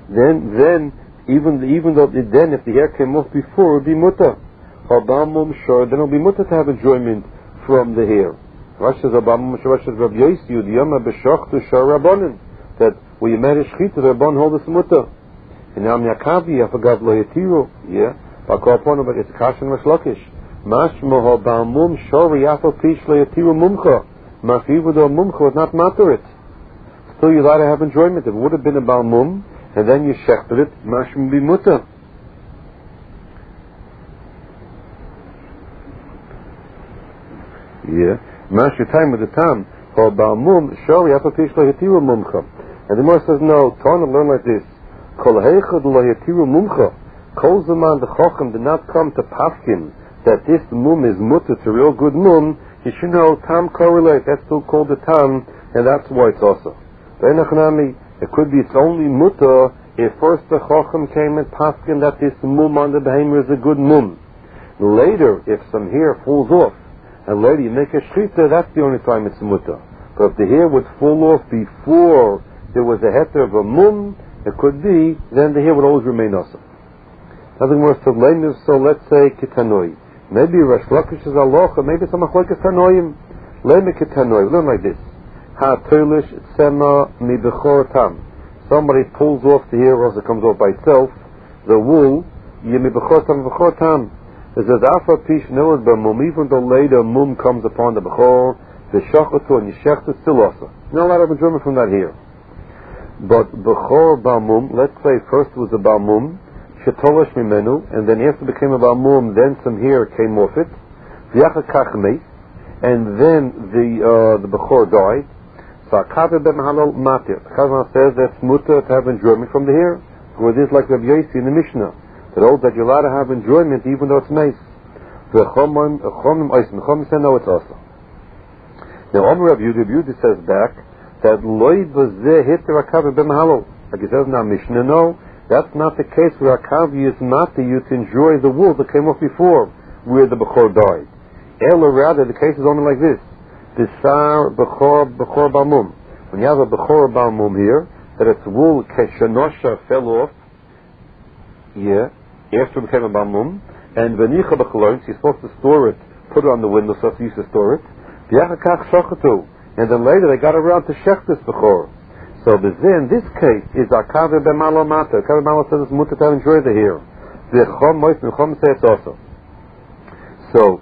then even though then if the hair came off before, it would be mutter. Then it'll be mutter to have enjoyment from the hair. Rashi says Rabbi Yossi Yudiyama b'shachtu shar rabbanim, that when you made a shechita, the rabban hold us mutter. And now Yakavi, I forgot lo yatiru, yeah. But it's kashan mashlakish. Mashmo habamum shari afal pish lo yatiru mumcha. Mafivu do mumcha would not matter it. Still, you allowed to have enjoyment. If it would have been a balmum, and then you shechted it, mashmo be mutter. Yeah. Mash your time with the tam. For balmum shari afal pish lo yatiru mumcha. And the Gemara says no. Tana learn like this. Kol heichad lo yatiru mumcha. Kol zaman the chacham did not come to paskin that this mum is mutter to real good mum. You should know tam correlate. That's still called the tam, and that's why it's also. It could be it's only mutter if first the chacham came and paskin that this mum on the behemoth is a good mum. Later, if some hair falls off, and later you make a shchita, that's the only time it's mutter. But if the hair would fall off before there was a heter of a mum, it could be, then the hair would always remain also. Nothing more. So let's say kitanoi. Maybe Rosh Lakish is aloha, maybe some achlokas tanoim. Leme kitanoi. Learn like this. Ha toilish sema mi bechor tam. Somebody pulls off the hair, or else it comes off by itself. The wool, yemi bechor tam. It says afa pish knows but mum, even though later mum comes upon the bechor, the shachatu and yeshechtu still also. Not a lot of enjoyment from that here. But bechor balmum, let's say first it was a balmum, shetolish mimenu, and then after it became a balmum, then some hair came off it, v'yachakach meis, and then the bechor died. So akaver b'mahalal matir. Chazal says that's mutter to have enjoyment from the hair. Or it is like Rabbi Yossi in the Mishnah, that holds that you're allowed to have enjoyment even though it's meis. V'chomim say no, it's also. Now Rabbi Yudi says back that loy b'zeh hitter akaver b'mahalal. Like he says now Mishnah, no, that's not the case where akavi is not to you to enjoy the wool that came off before where the bechor died. Ela rather, the case is only like this. Bisar bechor balmum. When you have a bechor balmum here, that its wool keshanosha fell off, yeah, after it became a balmum, and v'nicha b'chalon, you're supposed to store it, put it on the window so you used to store it. V'yachakach shachatu, and then later they got around to shech this bechor. So in this case is akaver b'malo mata. Akaver b'malo says it's mutter to enjoy the hair. V'chom mois v'chom say it's also. So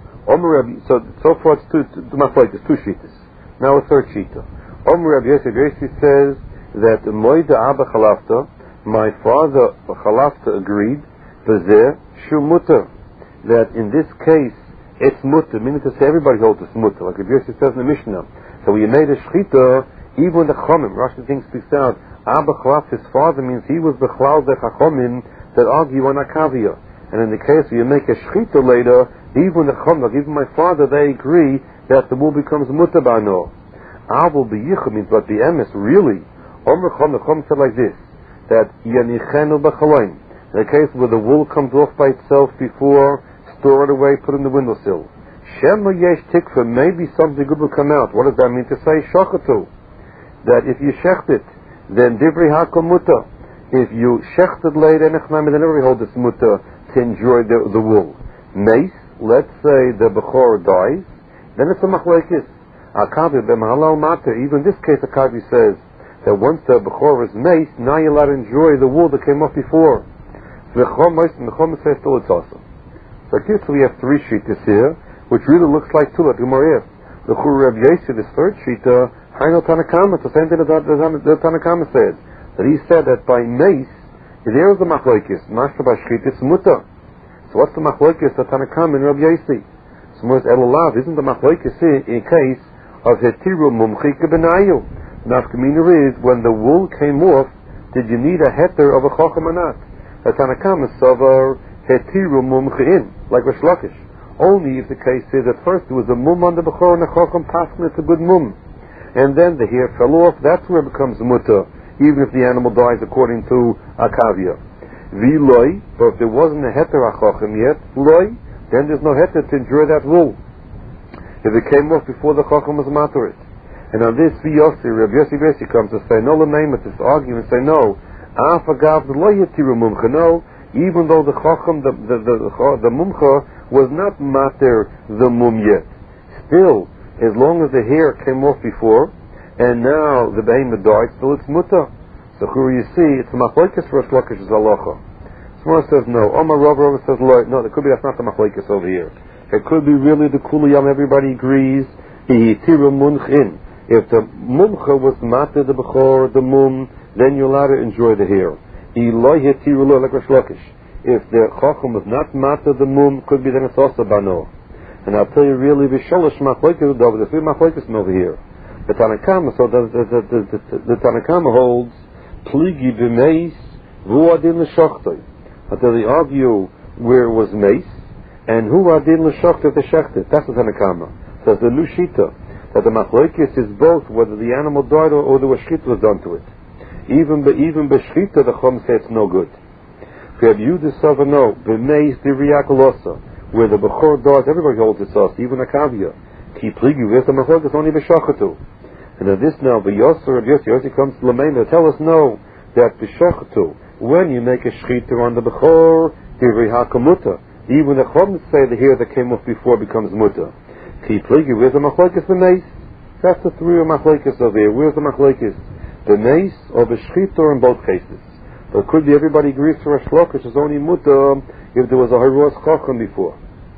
so far it's two shittas. Now a third shita. Rabbi Yossi says that moida abba chalafta, my father chalafta agreed, v'zeh shu mutter, that in this case it's mutter, meaning to say everybody holds it's mutter, like Rabbi Yossi says in the Mishnah. So when you made a shchita, even the chomim, Rashi thinks speaks out, abba chalaf, his father means he was the chalal the chachomim that argue on akavia. And in the case where you make a shchita later, even the chom, like even my father, they agree that the wool becomes mutter ba'no. Avul b'yichah means, but the emes really, Omer chom, the chom said like this, that yanichenu b'chaloin. In the case where the wool comes off by itself before, store it away, put it in the windowsill. Shema yesh tikva, maybe something good will come out. What does that mean to say? Shachatu. That if you shecht it, then divrei hakom mutter. If you shecht it later, then everybody holds it's mutter to enjoy the wool. Mace, let's say the bechor dies, then it's a machlekes. Akavi b'mahalal mater. Even in this case, Akavi says that once the bechor is mace, now you're allowed to enjoy the wool that came off before. V'chom mois and v'chom says still it's also. So here we have three shittas here, which really looks like two. Like Gemara, the Chur Rabbi Yossi, this third shitta, Haino Tanakama. It's the same thing that the Tanakama said. That he said that by mace, there is a machlekes. Mashta b'shchit, it's mutter. So what's the machlekes that Tanakama and Rabbi Yossi? So most elulav isn't the machlekes in case of hetiru mumchika benayu. Nafkamina is when the wool came off, did you need a heter of a chacham or not? The Tanakama savar hetiru mumchin, like Rosh Lakish. Only if the case is at first there was a mum on the bechor and a chacham passing, it's a good mum, and then the hair fell off. That's where it becomes mutter, even if the animal dies according to akavia. V'loi, but if there wasn't a heter achachim yet, loi, then there's no heter to enjoy that wool. If it came off before the chacham was matarit. And on this Rabbi Yossi comes to say, no, the name of this argument, say no, Afagav the lo yetiru mumcha. No, even though the chacham, the mumcha was not mater the mum yet, still, as long as the hair came off before, and now the behemoth died, still it's muta. So here you see, it's a machlokes for Reish Lakish's halacha. Someone says no. Omar Rav says no. No, there could be, that's not the machlokes over here. It could be really the kuliyam. Everybody agrees. Yetiru munchin. If the mumcha was mater the bechor, the mum, then you're allowed to enjoy the hair. Like Reish Lakish. If the chacham was not matter the mum, could be then it's also bano. And I'll tell you really, v'sholosh machlokes over the three machlokes over here. The Tanakama, so the Tanakama holds pligi b'meis v'uadin l'shochtoi. Until they argue where it was meis and who adin l'shochtoi the shechted. That's the Tanakama. So it's the lushita that the machlokes is both whether the animal died or the shchita was done to it. Even b'shchita the chum says it's no good. If you discover no, b'meis d'riakolosa, where the bechor dies, everybody holds it sauce, even a kavya. Ki pligi, where's the machlokes only b'shachatu. And of this now, b'yosser of Yossi comes to Lameina, tell us no, that b'shachatu, when you make a shchita on the bechor, d'riakamuta, even the chum say the hair that came off before becomes muta. Ki pligi, where's the machlokes b'meis? That's the three machlokes over here. Where's the machlokes? B'meis or b'shchita in both cases. But it could be everybody agrees to Reish Lakish is only muta if there was a haros chacham before.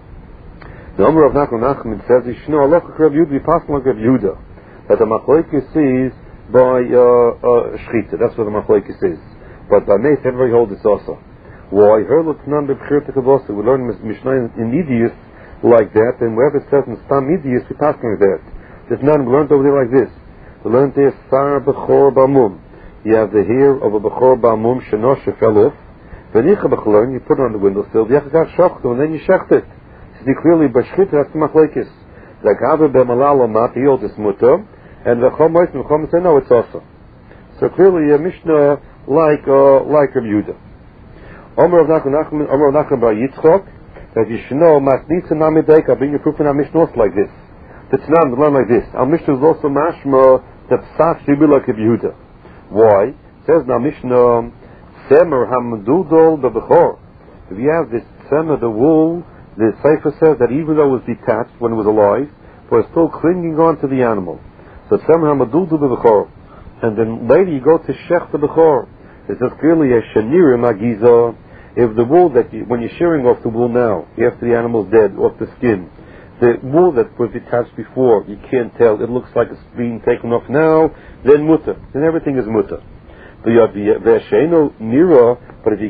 The Omer of Nachman says, "Yishno halacha Rav Yehuda, passing like Rav Yehuda, that the machlokes is by shchita. That's what the machlokes is. But by meis, everybody holds it also. Why? Herlutnan bebchirta kavosa. We learn Mishnah in Idius like that, and wherever it says in Stam Idius, we pass like that. This man we learned over there like this. We learned there Sar bechor b'mum. You have the hair of a bechor b'mum shenosha fell off. V'nicha b'chalon, you put it on the windowsill. V'yachakach shachtu, and then you shecht it. See clearly, b'shchit that's the machlokes. Like Abba b'malal omat, he holds this muta, and the chomois and the chomois say no, it's also. So clearly, a Mishnah like Rav Yehuda. Omer of Nachman bar Yitzchok, that you should know matnitza namidek. I'll bring you proof in our Mishnah also like this. The Tanam to learn like this. Our Mishnah is also mashma that psach should be like Rav Yehuda. Why? It says now Mishnah, Semer hamdudol bebechor. If you have this semer, the wool, the Sefer says that even though it was detached when it was alive, but it's still clinging on to the animal. So Semer hamdudol bebechor. And then later you go to shech the bechor. It says clearly a shenirim agiza. If the wool that when you're shearing off the wool now, after the animal's dead, off the skin, the wool that was detached before, you can't tell, it looks like it's being taken off now, then mutter. Then everything is mutter. But you have the Ve'asheno Nira, but if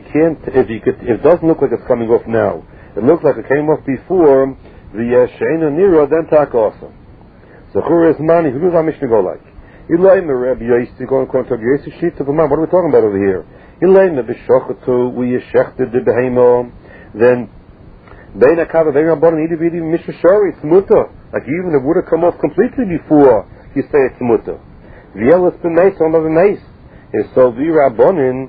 it doesn't look like it's coming off now, it looks like it came off before, the Ve'asheno Nira, then tak also. So Chur is mani, who does our Mishnah go like? Elaim Rabbi Yossi, going to Rabbi Yossi sheet of a man, what are we talking about over here? Elaim B'shachatu, we yeshechted the behemo, then Bein HaKava, Bein Rabbanan, Idi Mishmashari, it's mutter. Like even if it would have come off completely before, you say it's mutter. V'yelas b'meis, Omar b'meis. If so, Rabbanan,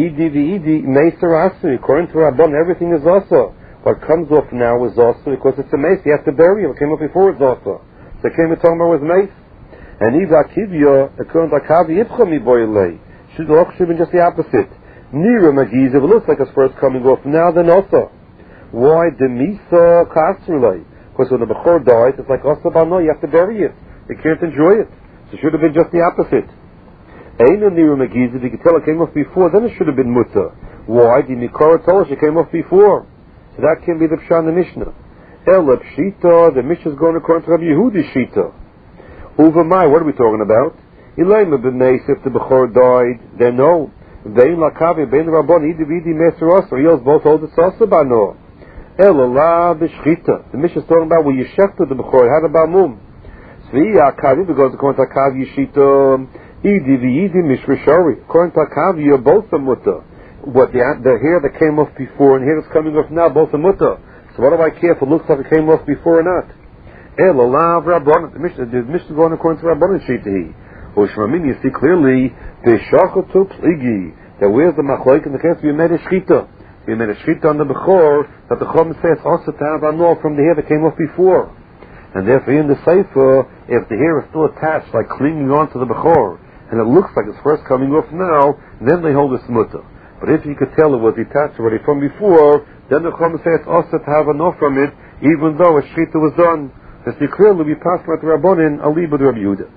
Idi Meiser Asri. According to Rabbanan, everything is also. What comes off now is also because it's a meis. You have to bury it. What came off before is also. So it came to talking about with meis. And Iva Kivya, according to Akavi, Ibcha mi boilei. Should have been just the opposite. Nira Magiz, if it looks like it's first coming off now, then also. Why? The Misa Kasrulei. Because when the Bechor dies, it's like Osabano, you have to bury it. You can't enjoy it. So it should have been just the opposite. Aina Nira Magiz, if you could tell it came off before, then it should have been Mutta. Why? The Mikara told us it came off before. So that can be the Pshan the Mishnah. Elab Shita, the Mishnah is going according to Rabbi Yehuda Shita. Uvamai, what are we talking about? Elaima b'meis, if the Bechor died, then no. Vein lakavi, bein Rabbon, Idi v'idi meseros, or yos both hold it Sosabano. Elala b'shchita. The Mishnah is talking about where you shechted the Bechor, it had a Bamum. Sviya akavi, because according to Akavi Yishita, Idi v'idi mishmashari. According to Akavi, you're both a Mutta. What the hair that came off before and hair that's coming off now, both a Mutta. So what do I care if it looks like it came off before or not? Elala Rabbanan. The Mishnah is going according to Rabbanan Shitahi. Ushmamin, you see clearly the shachatu pligi. That where's the machlok in the case we made a shchita. We made a shchita on the bechor that the chum says also to have anor from the hair that came off before. And therefore in the sefer, if the hair is still attached, like clinging on to the bechor, and it looks like it's first coming off now, then they hold it's mutter. But if you could tell it was detached already from before, then the Chum say it's also to have enough from it, even though a shechita was done. Because you clearly be passed by the Rabbanin, aliba the Rabbi Yehuda.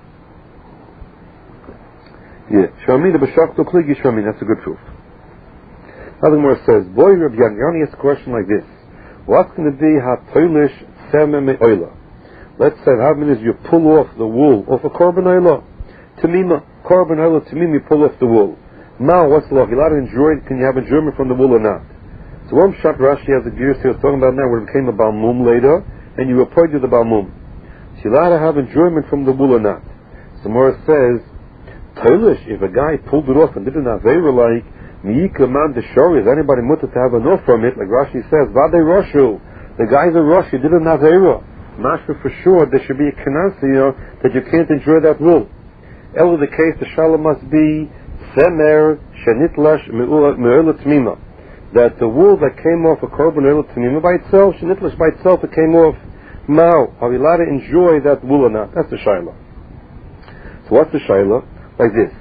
Yeah, Shami the B'shachto Kligi Shami, that's a good proof. Nothing more says, boy Rabbi Yanni asks a question like this. What's going to be ha-toilish tzemeh me'oila? Let's say, how many you pull off the wool off a korban oila? Tamima, korban oila, tamima, you pull off the wool. Now, what's the law? You're allowed to enjoy it, can you have enjoyment from the wool or not? So one shot Rashi has a gears here talking about now where it became a balmum later, and you appointed the balmum. So you're allowed to have enjoyment from the wool or not. So Morris says, toilish, if a guy pulled it off and did an aveira like, Miyika man deshori, is anybody mutter to have enough from it? Like Rashi says, Vade Roshu, the guy's a Rosh, he did an aveira. Mashma for sure, there should be a kanasiyah that you can't enjoy that wool. Elo the case, the shalom must be semer shenitlash me'ola tmima. That the wool that came off a korban oila tmima by itself, shenitlash by itself, it came off. Now, are we allowed to enjoy that wool or not? That's the shayla. So what's the shayla? Like this.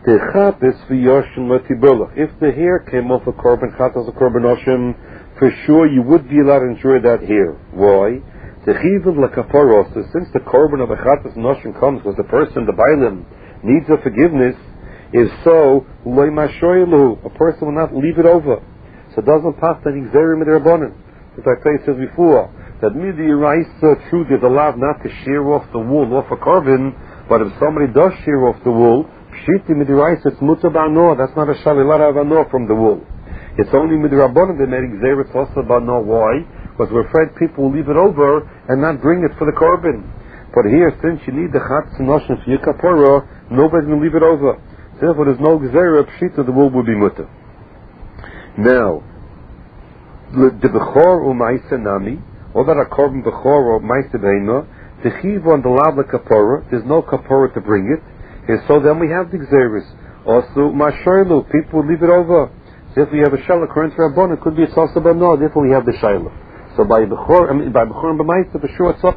If the hair came off a korban chatas or korban oshim, for sure you would be allowed to enjoy that hair. Why? Since the korban of a chatas and oshim comes because the person, the bailim, needs a forgiveness, if so, a person will not leave it over. So it doesn't pass that exerim in the rabbanon. As I said before, that midi raisa true there's allowed not to shear off the wool off a korban, but if somebody does shear off the wool, pshiti midi raisa it's mutar ba'no, that's not a shali lot of ano from the wool. It's only midi rabbanon they made exerim also ba'no. Why? Because we're afraid people will leave it over and not bring it for the korban. But here, since you need the chatzis and oshim for your kapora, nobody's going to leave it over. Therefore, there's no gzera, pshita, the wool will be mutter. Now, the bechor or ma'isa nami, or that a korban bechor or ma'isa beima, the chiv on the lavla kapora, there's no kapora to bring it, and so then we have the gzeras. Also, ma'ashoylu, people will leave it over. So if we have a shayla according to Rabbon, it could be a salsa b'no, therefore we have the shayla. So by bechor and b'ma'isa, for sure it's up.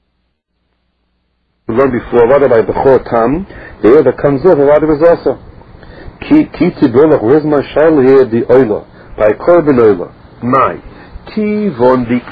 We learned before, rather by bechor tam, the air that comes off, rather is also. Ki tibolach, where's my shayla here, the oila? By korban oila. My. Ki von the